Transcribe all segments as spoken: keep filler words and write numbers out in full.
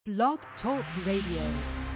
Blog Talk Radio.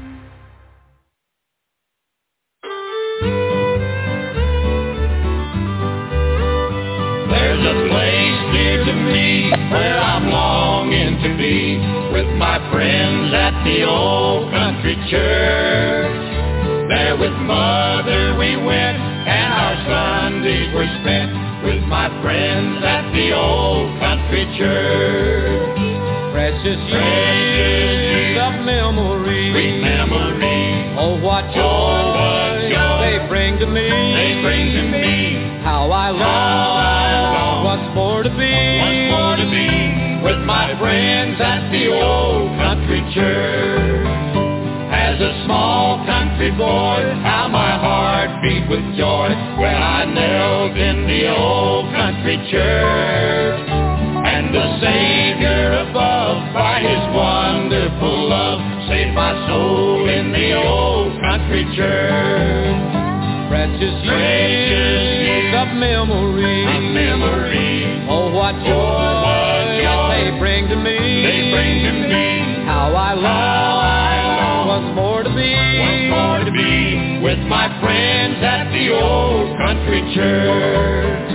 There's a place near to me where I'm longing to be with my friends at the old country church. There with Mother we went and our Sundays were spent with my friends at the old country church. Precious years of memory, sweet memory. Oh, what joy, oh, what joy they bring to me. They bring to me. How I long, How I long what's more to be, what's more to be with my friends at the old country church. As a small country boy, how my heart beat with joy when I knelt in the old country church. And the Savior above, by His wonderful love, saved my soul in the old country church. Precious years of memory, a memory. Oh, what joy, oh, what joy they bring to me. They bring to me. How I long, How I long what's more to be, what's more to be with my friends at the old country church.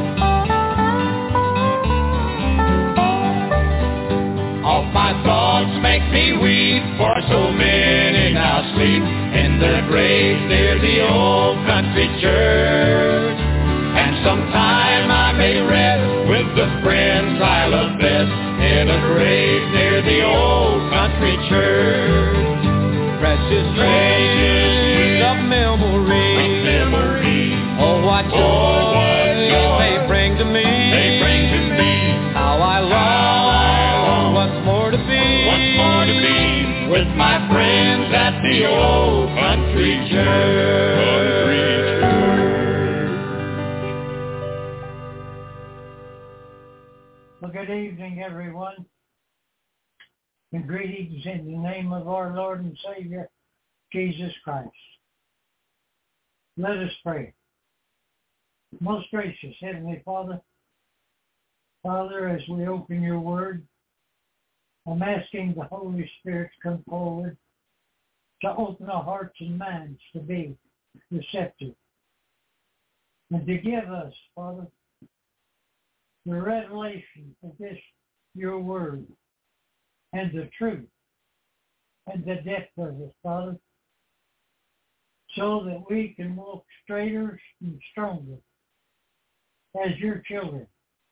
All my thoughts make me weep, for so many now sleep in their graves near the old country church. And sometime I may rest with the friends I love best in a grave near the old country church. Precious years of memory, of memory. Oh, what joy, oh, what joy they bring to me. They bring to me. How I long, How I long what's more to be, what's more to be with my friends at the old country church. Well, good evening, everyone, and greetings in the name of our Lord and Savior, Jesus Christ. Let us pray. Most gracious Heavenly Father, Father, as we open your word, I'm asking the Holy Spirit to come forward to open our hearts and minds to be receptive and to give us, Father, the revelation of this, your word, and the truth, and the depth of it, Father, so that we can walk straighter and stronger as your children,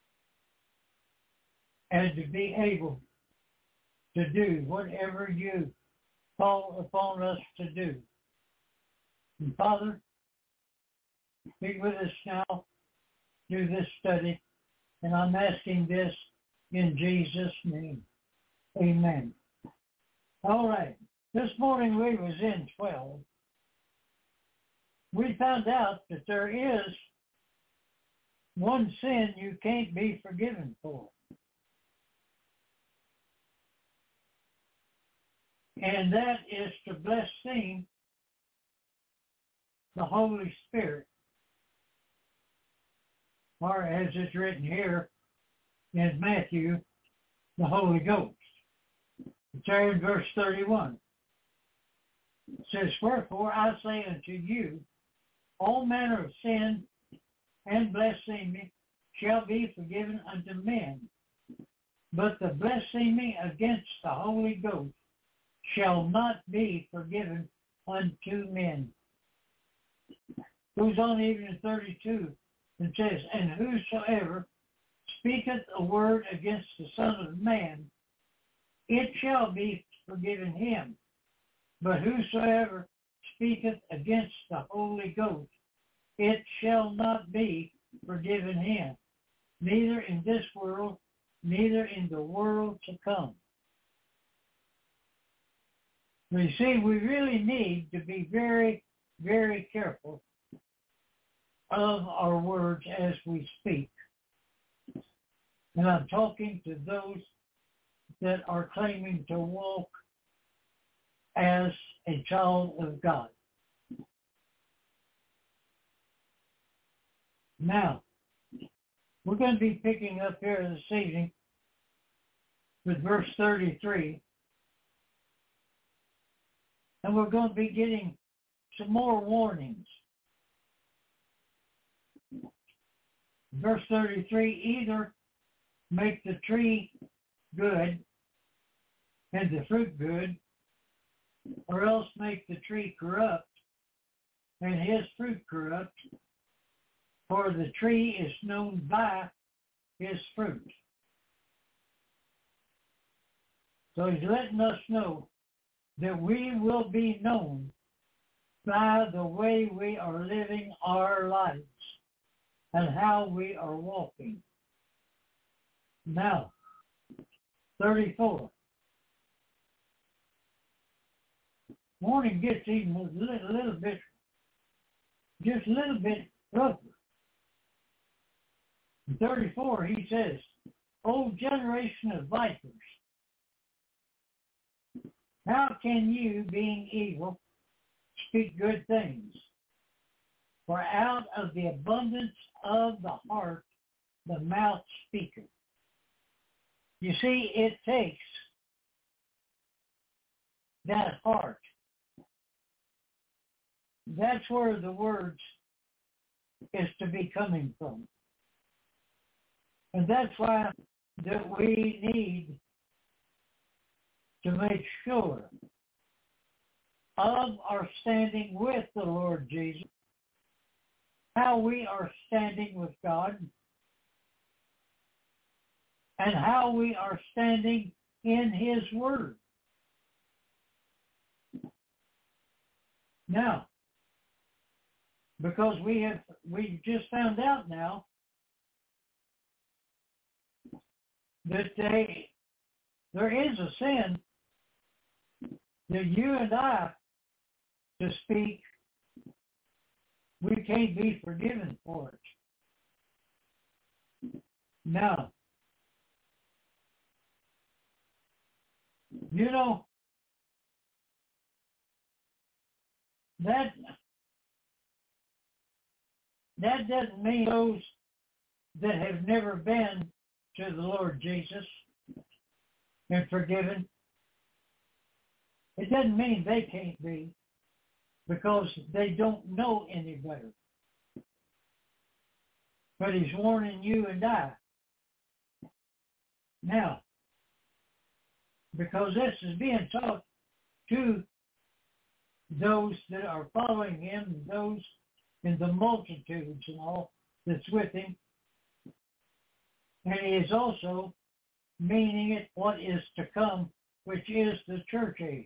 and to be able to do whatever you call upon us to do. And Father, be with us now through this study, and I'm asking this in Jesus' name. Amen. All right. This morning we was in twelve. We found out that there is one sin you can't be forgiven for. And that is to blaspheme the Holy Spirit, or as it's written here in Matthew, the Holy Ghost. It's there in verse thirty-one. It says, Wherefore I say unto you, all manner of sin and blasphemy shall be forgiven unto men, but the blasphemy against the Holy Ghost shall not be forgiven unto men. Goes on even in thirty-two and says, And whosoever speaketh a word against the Son of Man, it shall be forgiven him. But whosoever speaketh against the Holy Ghost, it shall not be forgiven him, neither in this world, neither in the world to come. You see, we really need to be very, very careful of our words as we speak. And I'm talking to those that are claiming to walk as a child of God. Now, we're going to be picking up here this evening with verse thirty-three And we're going to be getting some more warnings. Verse thirty-three, either make the tree good and the fruit good, or else make the tree corrupt and his fruit corrupt, for the tree is known by his fruit. So he's letting us know that we will be known by the way we are living our lives and how we are walking. Now, thirty-four. Morning gets even a little, little bit, just a little bit rougher. In thirty-four, he says, O generation of vipers, how can you, being evil, speak good things? For out of the abundance of the heart, the mouth speaketh. You see, it takes that heart. That's where the words is to be coming from. And that's why that we need to make sure of our standing with the Lord Jesus, how we are standing with God, and how we are standing in his word. Now, because we have we just found out now that they, there is a sin that you and I to speak, we can't be forgiven for it. Now, you know, that that doesn't mean those that have never been to the Lord Jesus and forgiven. It doesn't mean they can't be, because they don't know any better. But he's warning you and I. Now, because this is being taught to those that are following him, those in the multitudes and all that's with him. And he is also meaning it what is to come, which is the church age.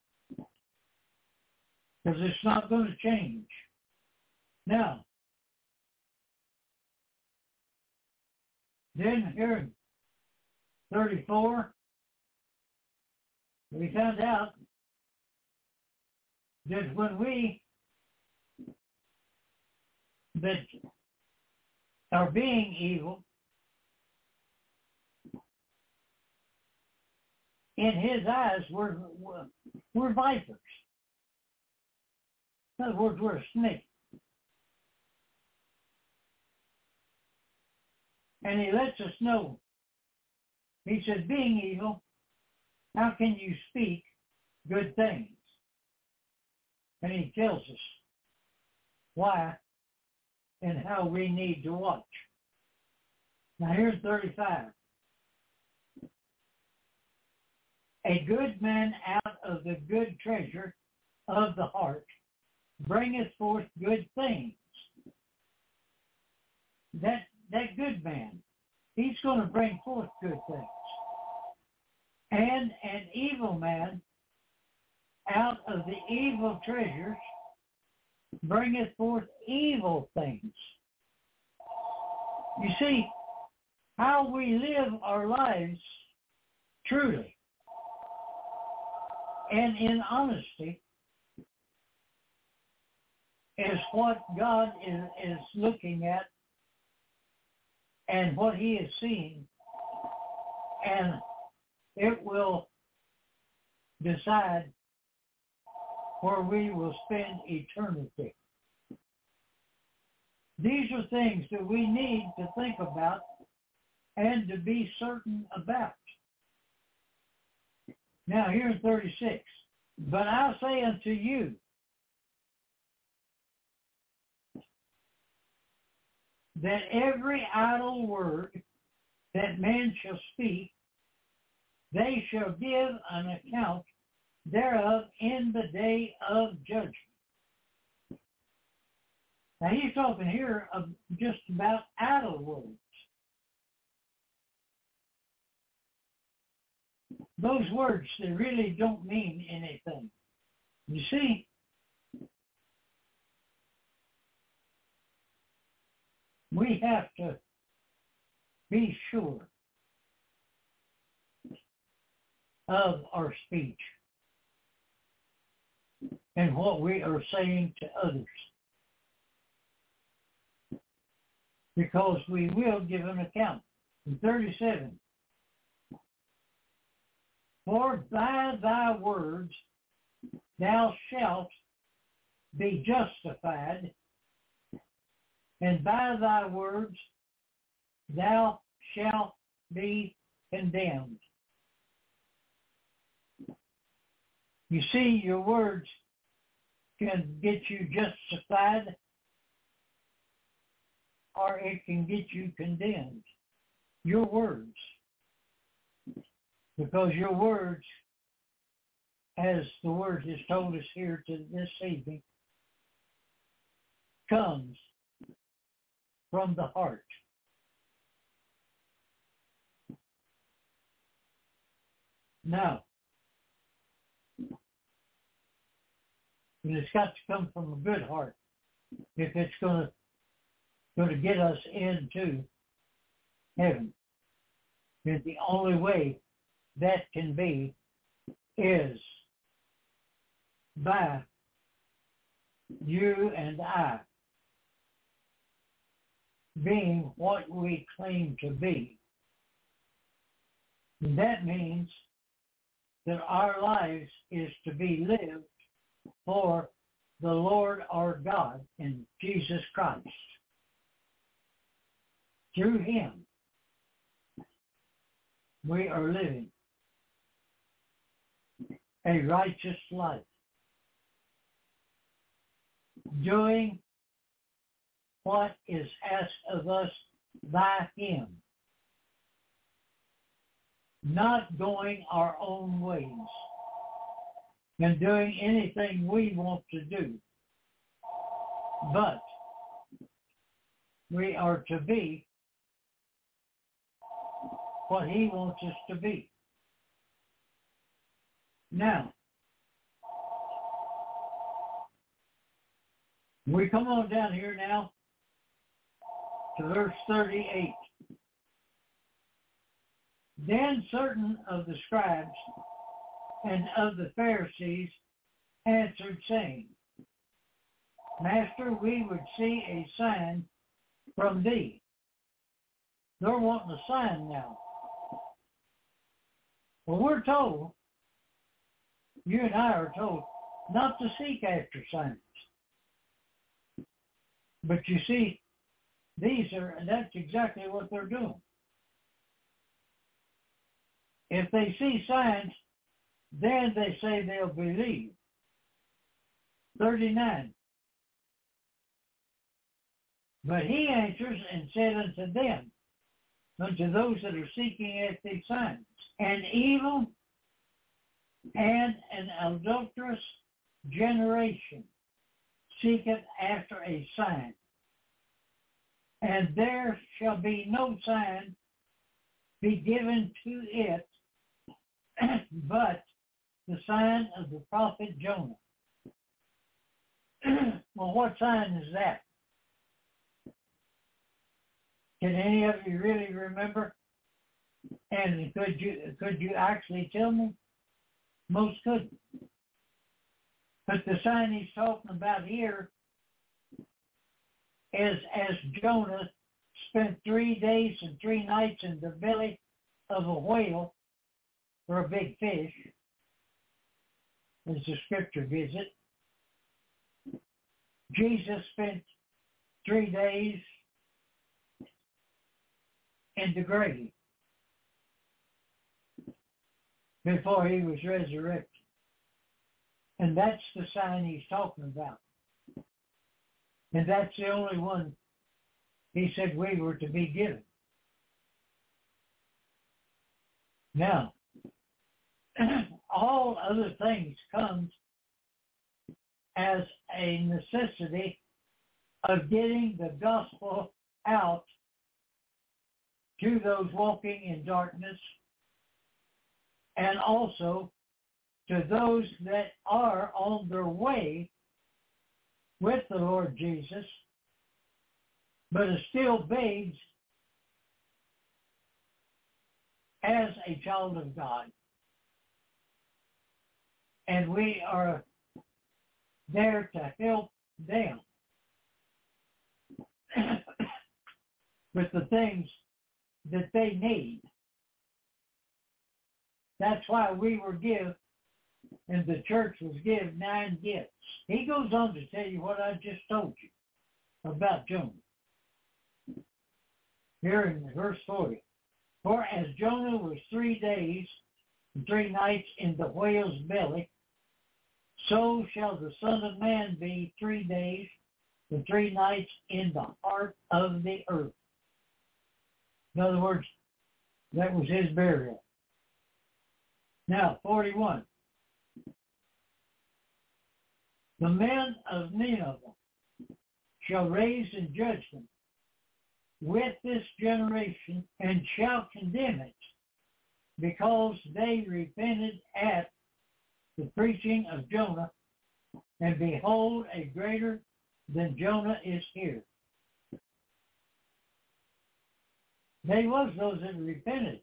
Because it's not going to change. Now, then here in thirty-four, we found out that when we, that are being evil, in his eyes, we're, we're, we're vipers. In other words, we're a snake. And he lets us know. He says, being evil, how can you speak good things? And he tells us why and how we need to watch. Now here's thirty-five. A good man out of the good treasure of the heart bringeth forth good things. That that good man, he's going to bring forth good things. And an evil man out of the evil treasures bringeth forth evil things. You see, how we live our lives truly and in honesty is what God is, is looking at and what he is seeing, and it will decide where we will spend eternity. These are things that we need to think about and to be certain about. Now here in thirty-six, But I say unto you, that every idle word that man shall speak, they shall give an account thereof in the day of judgment. Now he's talking here of just about idle words. Those words that really don't mean anything. You see, we have to be sure of our speech and what we are saying to others, because we will give an account. In thirty-seven, for by thy words thou shalt be justified, and by thy words thou shalt be condemned. You see, your words can get you justified, or it can get you condemned. Your words. Because your words, as the word has told us here to this evening, comes from the heart. Now, and it's got to come from a good heart if it's going to going to get us into heaven. And the only way that can be is by you and I being what we claim to be. And that means that our lives is to be lived for the Lord our God in Jesus Christ. Through him, we are living a righteous life, doing what is asked of us by him, not going our own ways and doing anything we want to do, but we are to be what he wants us to be. Now, we come on down here now to verse thirty-eight. Then certain of the scribes and of the Pharisees answered, saying, Master, we would see a sign from thee. They're wanting a sign now. Well, we're told, you and I are told, not to seek after signs. But you see, these are, that's exactly what they're doing. If they see signs, then they say they'll believe. thirty-nine. But he answers and said unto them, unto those that are seeking after these signs, an evil and an adulterous generation seeketh after a sign, and there shall be no sign be given to it but the sign of the prophet Jonah. Well, what sign is that? Can any of you really remember? And could you could you actually tell me? Most couldn't. But the sign he's talking about here is as Jonah spent three days and three nights in the belly of a whale, or a big fish, as the scripture gives it. Jesus spent three days in the grave before he was resurrected. And that's the sign he's talking about. And that's the only one he said we were to be given. Now, all other things comes as a necessity of getting the gospel out to those walking in darkness, and also to those that are on their way with the Lord Jesus, but are still babes as a child of God. And we are there to help them with the things that they need. That's why we were given, and the church was given nine gifts. He goes on to tell you what I just told you about Jonah. Here in verse forty. For as Jonah was three days and three nights in the whale's belly, so shall the Son of Man be three days and three nights in the heart of the earth. In other words, that was his burial. Now, forty-one. The men of Nineveh shall raise in judgment with this generation and shall condemn it, because they repented at the preaching of Jonah, and behold, a greater than Jonah is here. They was those that repented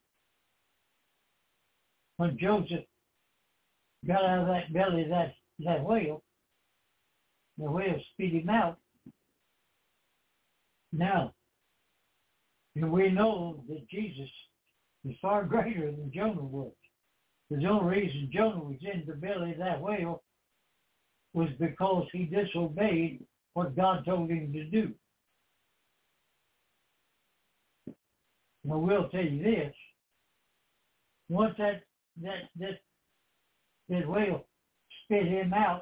when Joseph got out of that belly of that, that whale. The whale spit him out. Now, and we know that Jesus is far greater than Jonah was. The only reason Jonah was in the belly of that whale was because he disobeyed what God told him to do. Now, we'll tell you this. Once that that that that whale spit him out,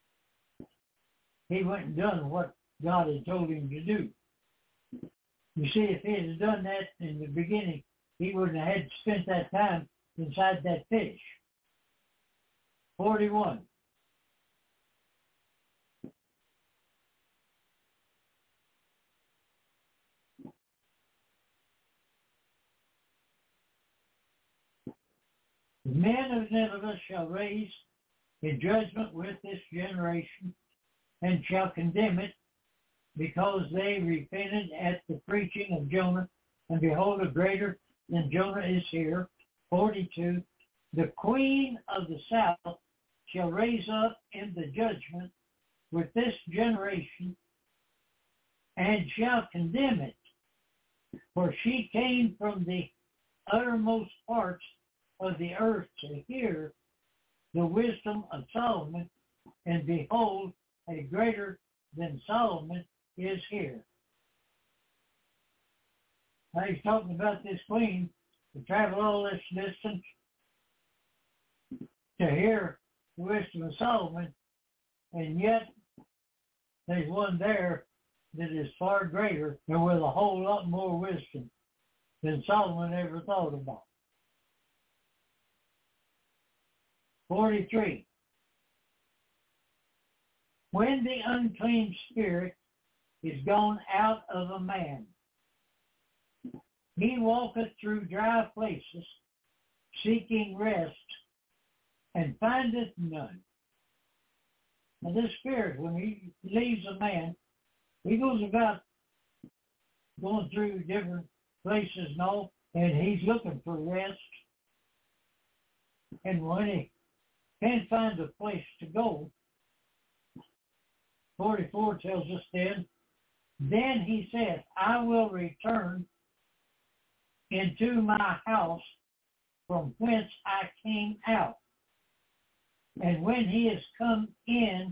he went and done what God had told him to do. You see, if he had done that in the beginning, he wouldn't have had to spend that time inside that fish. forty-one. The men of Nineveh shall raise in judgment with this generation, and shall condemn it, because they repented at the preaching of Jonah, and behold, a greater than Jonah is here. forty-two. The queen of the south shall raise up in the judgment with this generation, and shall condemn it, for she came from the uttermost parts of the earth to hear the wisdom of Solomon, and behold, a greater than Solomon is here. Now he's talking about this queen to travel all this distance to hear the wisdom of Solomon, and yet there's one there that is far greater and with a whole lot more wisdom than Solomon ever thought about. forty-three. When the unclean spirit is gone out of a man, he walketh through dry places, seeking rest, and findeth none. Now this spirit, when he leaves a man, he goes about going through different places and all, and he's looking for rest. And when he can't find a place to go, forty-four tells us then, then he saith, I will return into my house from whence I came out. And when he has come in,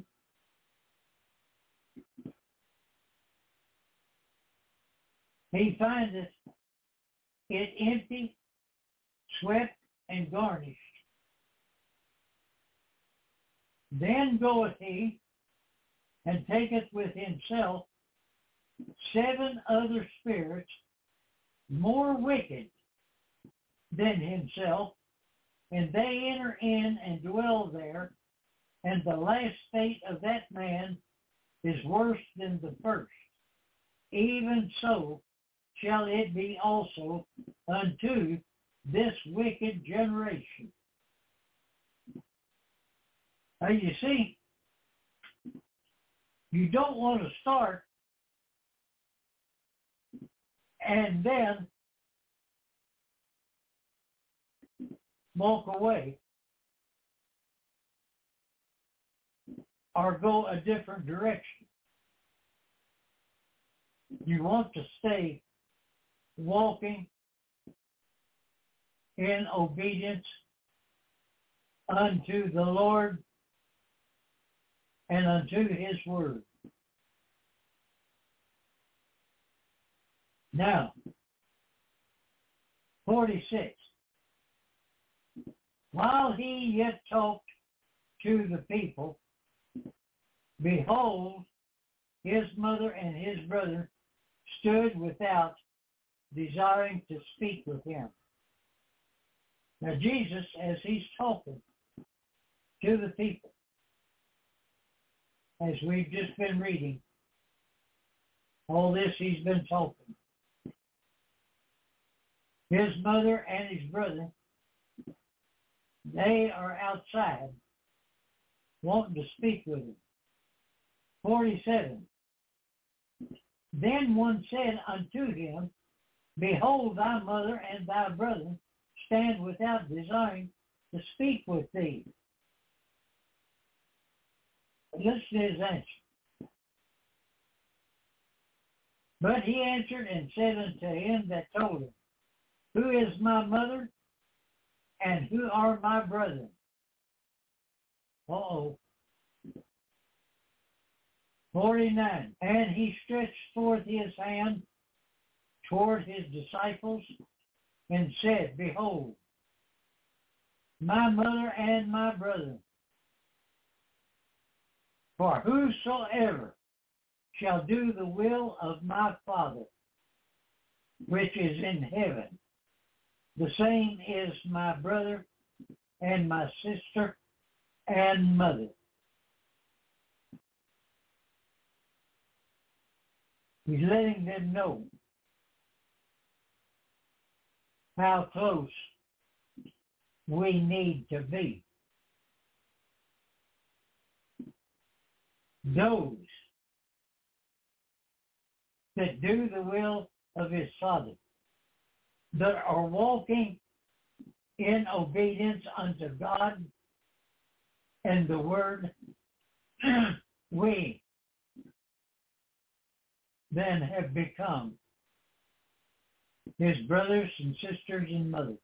he findeth it empty, swept, and garnished. Then goeth he, and taketh with himself seven other spirits more wicked than himself, and they enter in and dwell there, and the last fate of that man is worse than the first. Even so shall it be also unto this wicked generation. Now you see, you don't want to start and then walk away or go a different direction. You want to stay walking in obedience unto the Lord and unto his word. Now, forty-six. While he yet talked to the people, behold, his mother and his brother stood without, desiring to speak with him. Now Jesus, as he's talking to the people, as we've just been reading, all this he's been talking. His mother and his brother, they are outside wanting to speak with him. forty-seven. Then one said unto him, behold, thy mother and thy brother stand without, desiring to speak with thee. Listen to his answer. But he answered and said unto him that told him, who is my mother, and who are my brethren? Uh-oh. forty-nine. And he stretched forth his hand toward his disciples, and said, behold, my mother and my brethren. For whosoever shall do the will of my Father, which is in heaven, the same is my brother and my sister and mother. He's letting them know how close we need to be. Those that do the will of his Father, that are walking in obedience unto God and the Word, we then have become his brothers and sisters and mothers.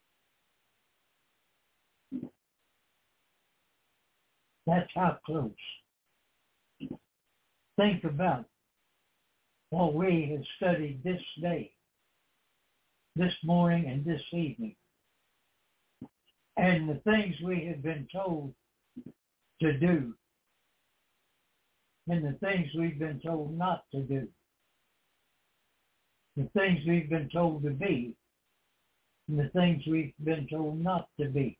That's how close. Think about what we have studied this day, this morning and this evening, and the things we have been told to do, and the things we've been told not to do, the things we've been told to be, and the things we've been told not to be,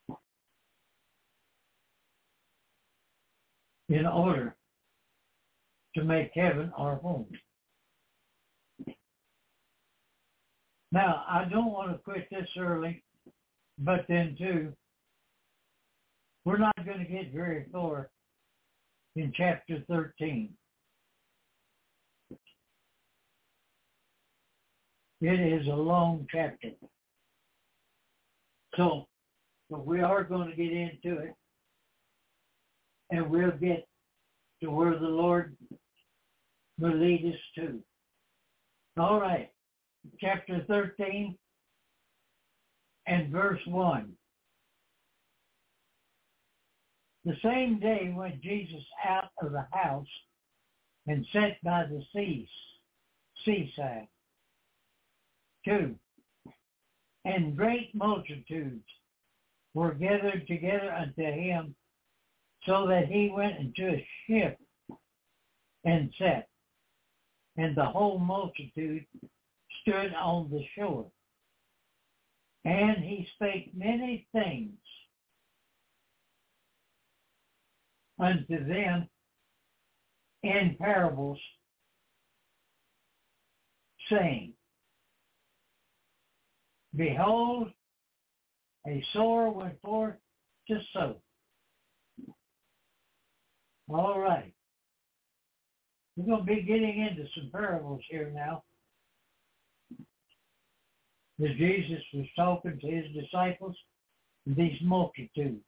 in order to make heaven our home. Now, I don't want to quit this early, but then too, we're not going to get very far in chapter thirteen. It is a long chapter. So, but we are going to get into it, and we'll get to where the Lord will lead us to. All right, chapter thirteen and verse one. The same day went Jesus out of the house and sat by the sea, seaside. Two, and great multitudes were gathered together unto him, so that he went into a ship and sat, and the whole multitude stood on the shore. And he spake many things unto them in parables, saying, Behold, a sower went forth to sow. All right. We're going to be getting into some parables here now. As Jesus was talking to his disciples, these multitudes.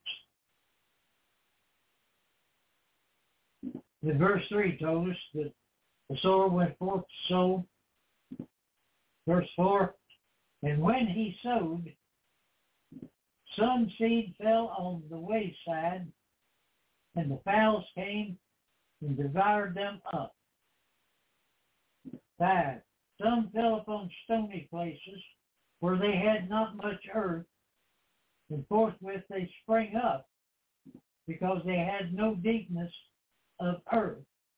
The verse three told us that the sower went forth to sow. Verse four, and when he sowed, some seed fell on the wayside, and the fowls came and devoured them up. Five, some fell upon stony places where they had not much earth, and forthwith they sprang up, because they had no deepness of earth.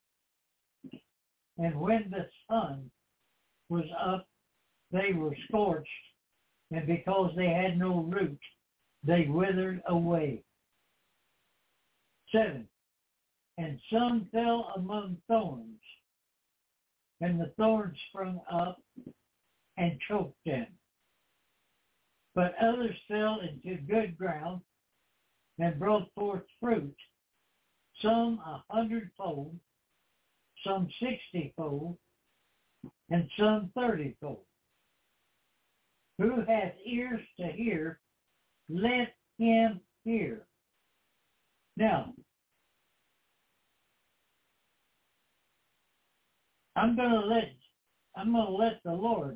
And when the sun was up, they were scorched, and because they had no root, they withered away. Seven, and some fell among thorns, and the thorns sprung up and choked them. But others fell into good ground and brought forth fruit, some a hundredfold, some sixtyfold, and some thirtyfold. Who hath ears to hear, let him hear. Now, I'm going to let I'm going to let the Lord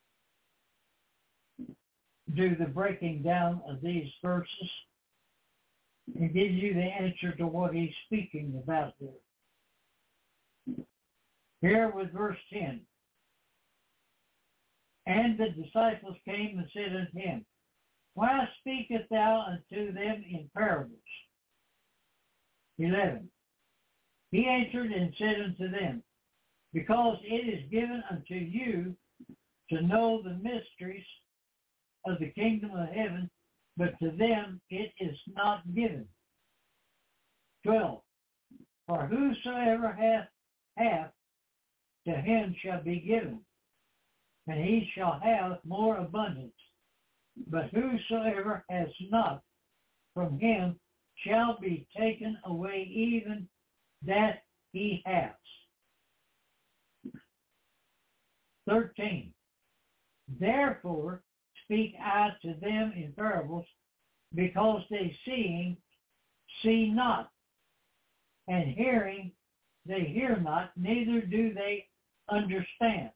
do the breaking down of these verses and give you the answer to what he's speaking about there. Here with verse ten. And the disciples came and said unto him, Why speakest thou unto them in parables? eleven. He answered and said unto them, Because it is given unto you to know the mysteries of the kingdom of heaven, but to them it is not given. twelve. For whosoever hath, hath, to him shall be given, and he shall have more abundance. But whosoever has not, from him shall be taken away even that he has. thirteen. Therefore speak I to them in parables, because they seeing see not, and hearing they hear not, neither do they understand.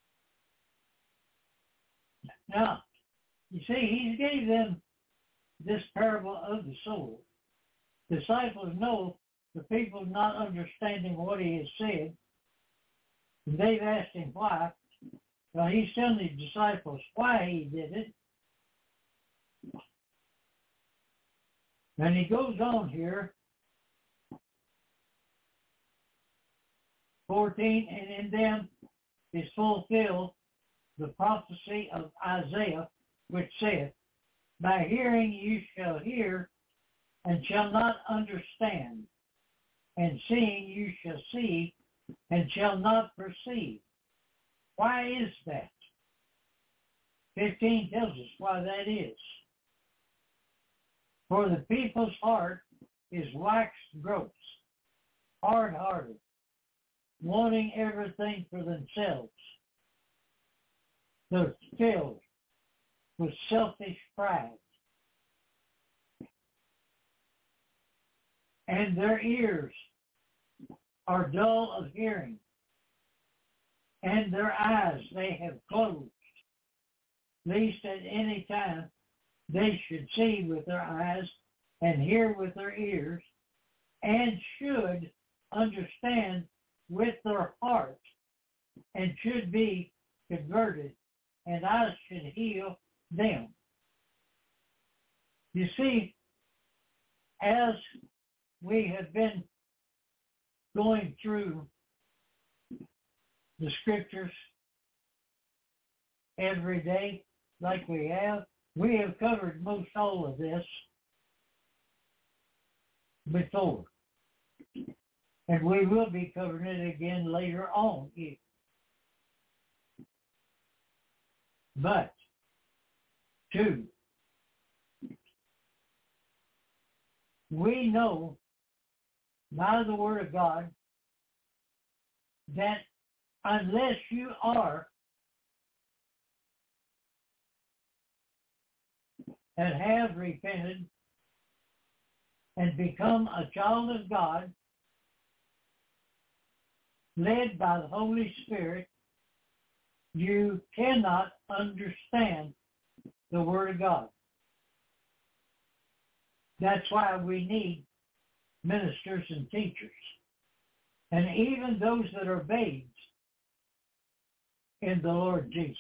Now, you see, he gave them this parable of the soul. Disciples know the people not understanding what he has said. And they've asked him why. Well, he's telling the disciples why he did it. And he goes on here, fourteen, and in them is fulfilled the prophecy of Isaiah, which saith, By hearing you shall hear, and shall not understand, and seeing you shall see, and shall not perceive. Why is that? fifteen tells us why that is. For the people's heart is waxed gross, hard-hearted, wanting everything for themselves. They're filled with selfish pride. And their ears are dull of hearing, and their eyes they have closed, lest at any time they should see with their eyes and hear with their ears, and should understand with their heart, and should be converted, and I should heal them. You see, as we have been going through the scriptures every day like we have, we have covered most all of this before. And we will be covering it again later on. But, two, we know by the Word of God that unless you are and have repented and become a child of God, led by the Holy Spirit, you cannot understand the Word of God. That's why we need ministers and teachers. And even those that are babes in the Lord Jesus.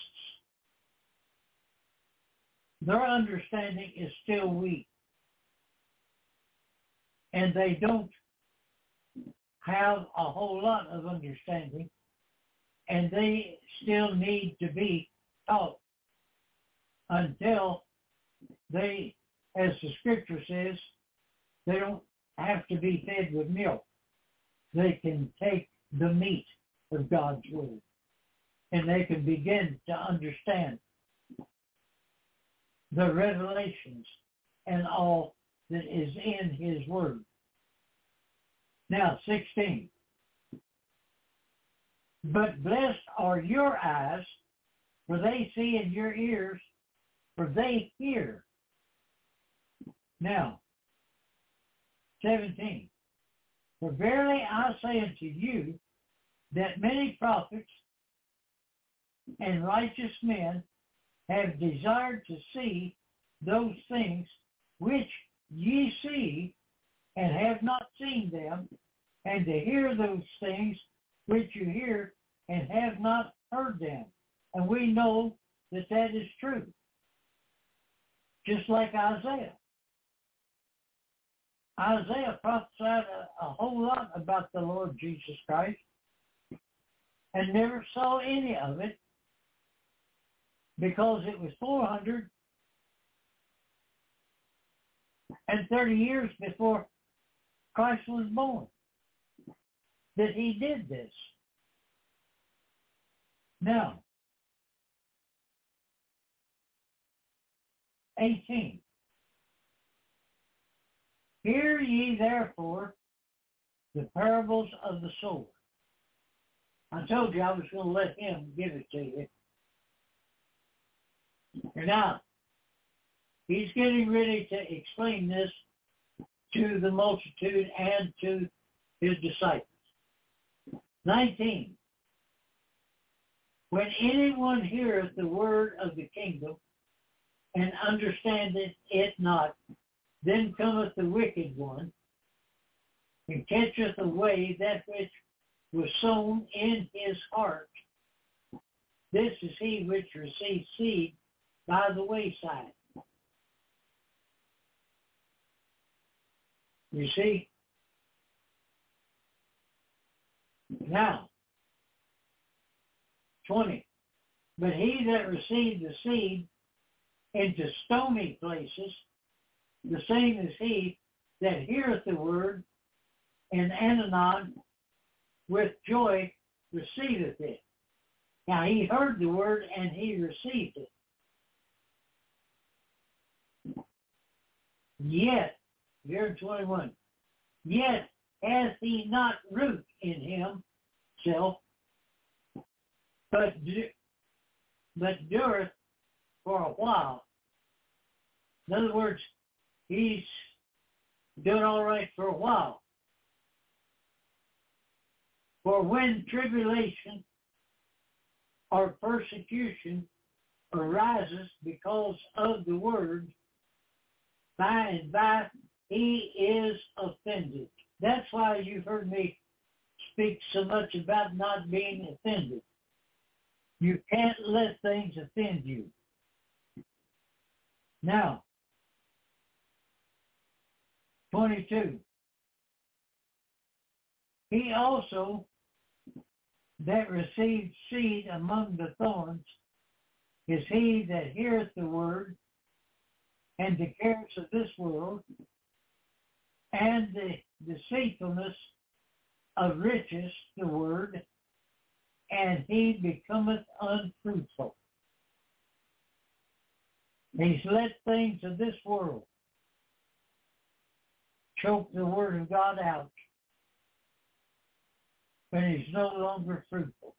Their understanding is still weak. And they don't have a whole lot of understanding. And they still need to be taught until they, as the scripture says, they don't have to be fed with milk. They can take the meat of God's Word. And they can begin to understand the revelations and all that is in His Word. Now, sixteen. But blessed are your eyes, for they see, and your ears, for they hear. Now, seventeen. For verily I say unto you, that many prophets and righteous men have desired to see those things which ye see, and have not seen them, and to hear those things which you hear, and have not heard them. And we know that that is true. Just like Isaiah. Isaiah prophesied a, a whole lot about the Lord Jesus Christ and never saw any of it because it was four hundred thirty years before Christ was born that he did this. Now, eighteen. Hear ye therefore the parables of the sower. I told you I was going to let him give it to you. And now, he's getting ready to explain this to the multitude and to his disciples. nineteen. When anyone heareth the word of the kingdom and understandeth it not, then cometh the wicked one, and catcheth away that which was sown in his heart. This is he which received seed by the wayside. You see? Now, twenty. But he that received the seed into stony places, the same is he that heareth the word, and anon with joy receiveth it. Now he heard the word and he received it. Yet, here twenty-one, yet hath he not root in himself, but, but dureth for a while. In other words, he's doing all right for a while. For when tribulation or persecution arises because of the word, by and by he is offended. That's why you've heard me speak so much about not being offended. You can't let things offend you. Now, twenty-two. He also that received seed among the thorns is he that heareth the word, and the cares of this world, and the deceitfulness of riches, the word, and he becometh unfruitful. He's let things of this world choke the word of God out, and he's no longer fruitful.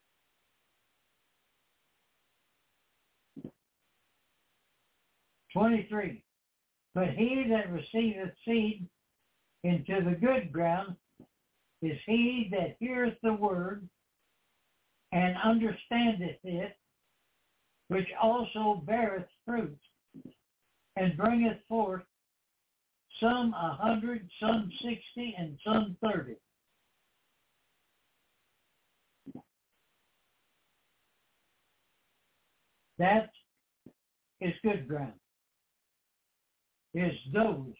twenty-three. But he that receiveth seed into the good ground is he that heareth the word and understandeth it, which also beareth fruit, and bringeth forth some a hundred, some sixty, and some thirty. That is good ground. Is those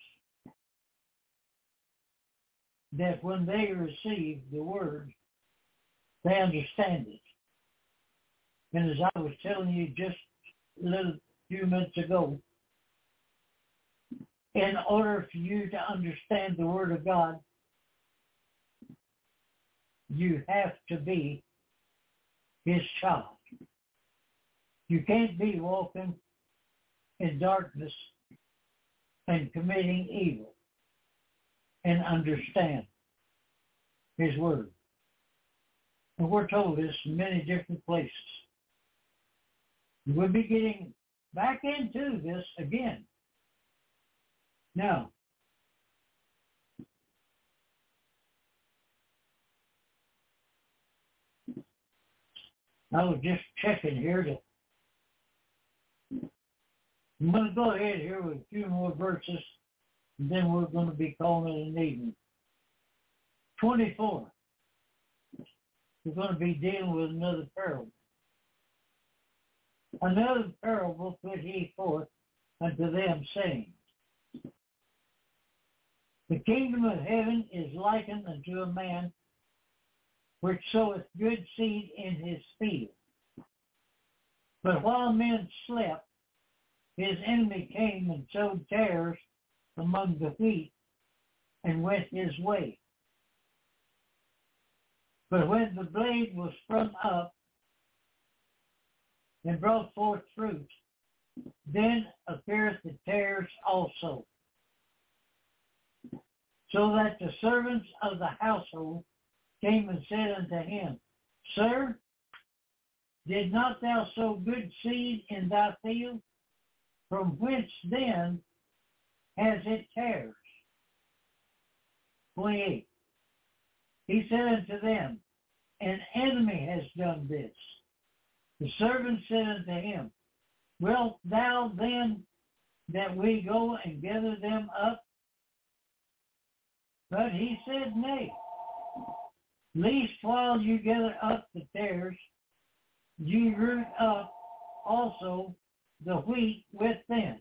that when they receive the word, they understand it. And as I was telling you just a little few minutes ago, in order for you to understand the word of God, you have to be his child. You can't be walking in darkness and committing evil and understand his word. And we're told this in many different places. We'll be getting back into this again. Now, I was just checking here to I'm going to go ahead here with a few more verses, and then we're going to be calling it an evening. twenty-four. We're going to be dealing with another parable. Another parable put he forth unto them, saying, the kingdom of heaven is likened unto a man which soweth good seed in his field. But while men slept, his enemy came and sowed tares among the wheat and went his way. But when the blade was sprung up and brought forth fruit, then appeareth the tares also. So that the servants of the household came and said unto him, Sir, did not thou sow good seed in thy field? From whence then has it tares? twenty-eight. He said unto them, an enemy has done this. The servant said unto him, wilt thou then that we go and gather them up? But he said, nay, lest while you gather up the tares, ye root up also the wheat with them.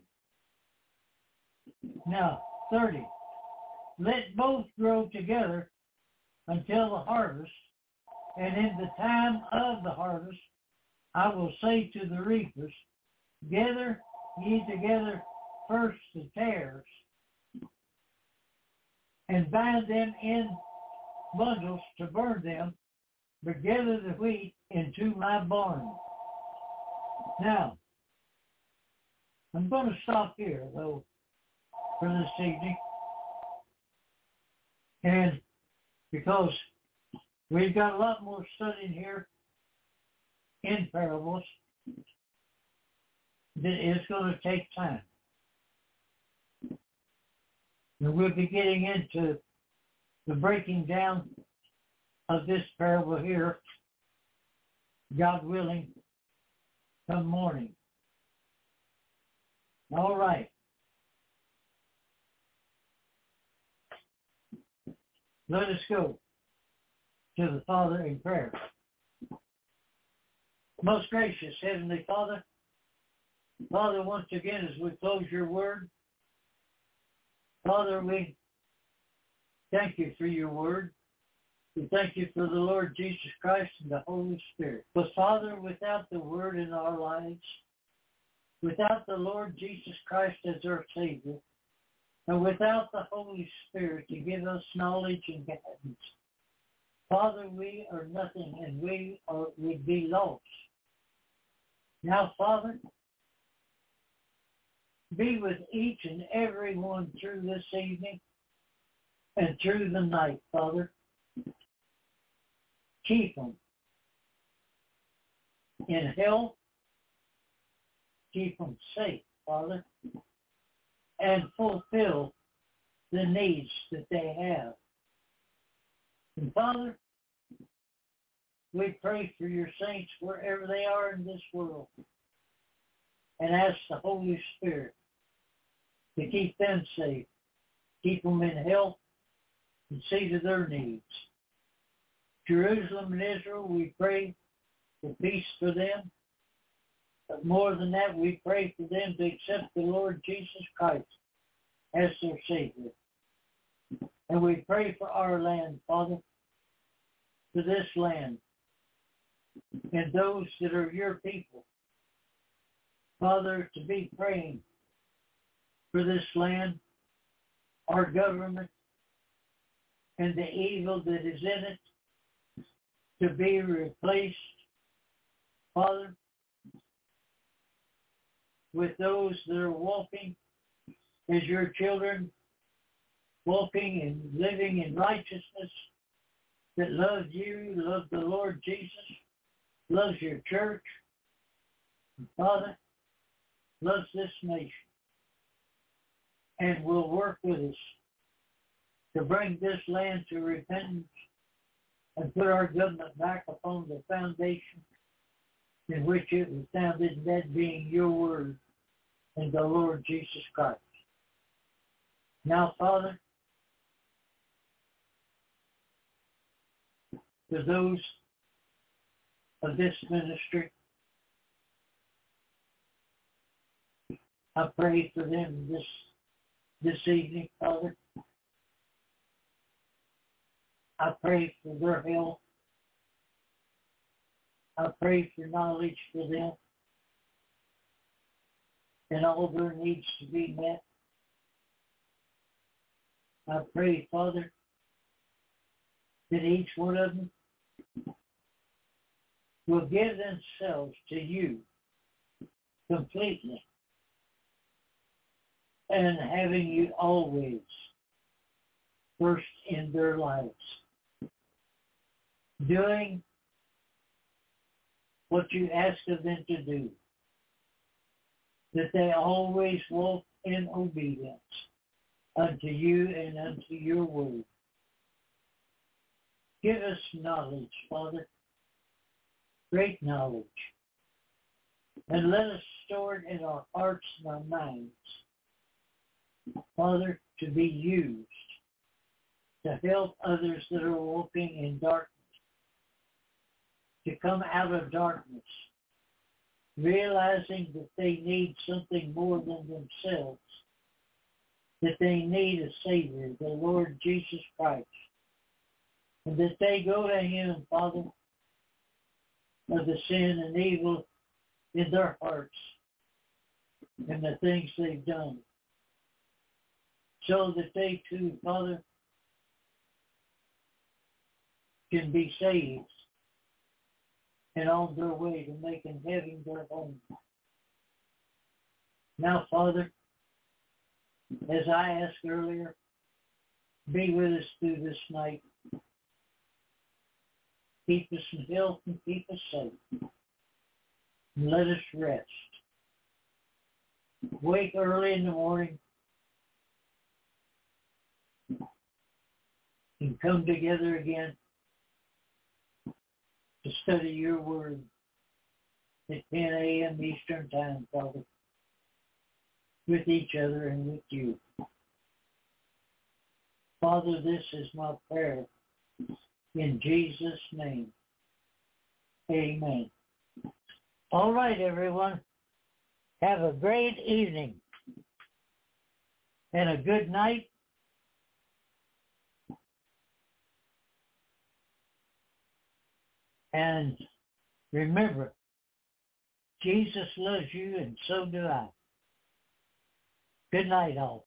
Now, thirty. Let both grow together until the harvest, and in the time of the harvest I will say to the reapers, gather ye together first the tares, and bind them in bundles to burn them, but gather the wheat into my barn. Now, I'm going to stop here, though, for this evening. And because we've got a lot more studying here in parables, that it's going to take time. And we'll be getting into the breaking down of this parable here, God willing, come morning. All right. Let us go to the Father in prayer. Most gracious Heavenly Father, Father, once again, as we close your word, Father, we thank you for your word. We thank you for the Lord Jesus Christ and the Holy Spirit. But Father, without the Word in our lives, without the Lord Jesus Christ as our Savior, and without the Holy Spirit to give us knowledge and guidance, Father, we are nothing and we are, would be lost. Now, Father, be with each and every one through this evening and through the night, Father. Keep them in health. Keep them safe, Father, and fulfill the needs that they have. And Father, we pray for your saints wherever they are in this world and ask the Holy Spirit to keep them safe, keep them in health, and see to their needs. Jerusalem and Israel, we pray for peace for them. But more than that, we pray for them to accept the Lord Jesus Christ as their Savior. And we pray for our land, Father, for this land, and those that are your people. Father, to be praying for this land, our government, and the evil that is in it to be replaced, Father, with those that are walking as your children, walking and living in righteousness, that love you, love the Lord Jesus, loves your church, and Father, loves this nation, and will work with us to bring this land to repentance and put our government back upon the foundation in which it was founded, that being your word and the Lord Jesus Christ. Now, Father, to those of this ministry, I pray for them this this evening, Father. I pray for their health. I pray for knowledge for them and all their needs to be met. I pray, Father, that each one of them will give themselves to you completely, and having you always first in their lives, doing what you ask of them to do, that they always walk in obedience unto you and unto your word. Give us knowledge, Father, great knowledge, and let us store it in our hearts and our minds, Father, to be used to help others that are walking in darkness, to come out of darkness, realizing that they need something more than themselves, that they need a Savior, the Lord Jesus Christ, and that they go to Him, Father, of the sin and evil in their hearts and the things they've done, so that they too, Father, can be saved and on their way to making heaven their home. Now, Father, as I asked earlier, be with us through this night. Keep us in health and keep us safe. And let us rest. Wake early in the morning and come together again to study your word at ten a.m. Eastern Time, Father, with each other and with you. Father, this is my prayer in Jesus' name. Amen. All right, everyone. Have a great evening and a good night. And remember, Jesus loves you and so do I. Good night, all.